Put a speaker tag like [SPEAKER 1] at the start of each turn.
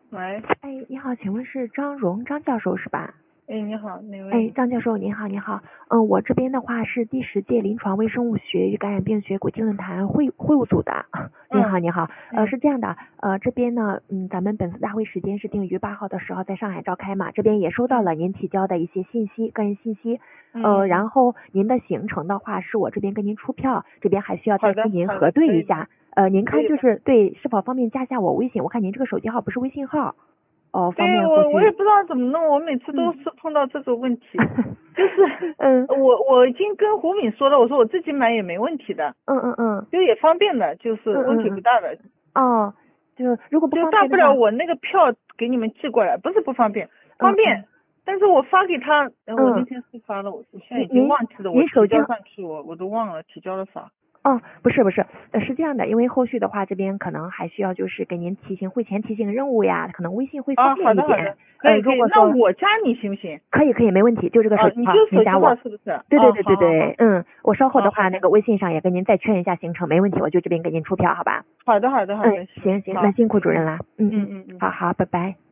[SPEAKER 1] 喂，
[SPEAKER 2] 哎，你好，请问是张教授是吧？
[SPEAKER 1] 哎，你好，哪位？
[SPEAKER 2] 哎，张教授您好，您好。我这边的话是第10届临床微生物学与感染病学国际论坛会务组的。您好，您好。是这样的，这边呢，咱们本次大会时间是定于8号的时候在上海召开嘛，这边也收到了您提交的一些信息，个人信息。然后您的行程的话是我这边跟您出票，这边还需要再跟您核对一下。您看就是对是否方便加下我微信？我看您这个手机号不是微信号。方
[SPEAKER 1] 对，
[SPEAKER 2] 便后续。
[SPEAKER 1] 我也不知道怎么弄，我每次都是碰到这个问题，就是我已经跟胡敏说了，我说我自己买也没问题的，就也方便的，就是问题不大的。
[SPEAKER 2] 就如果不方便的话，
[SPEAKER 1] 就大不了我那个票给你们寄过来，不是不方便，方便。但是我发给他，我那天是发了，我现在已经忘记了，我提交上去我都忘了提交了啥。
[SPEAKER 2] 不是，是这样的，因为后续的话，这边可能还需要就是给您会前提醒任务呀，可能微信会方便一点。
[SPEAKER 1] 好的，可以。那我加你行不行？
[SPEAKER 2] 可以，没问题，就这个手机号，
[SPEAKER 1] 你就手机
[SPEAKER 2] 加我。
[SPEAKER 1] 号是不是？
[SPEAKER 2] 对，我稍后的话那个微信上也跟您再确认一下行程，没问题，我就这边给您出票，好吧？
[SPEAKER 1] 好的。
[SPEAKER 2] 行，那辛苦主任啦。好，拜拜。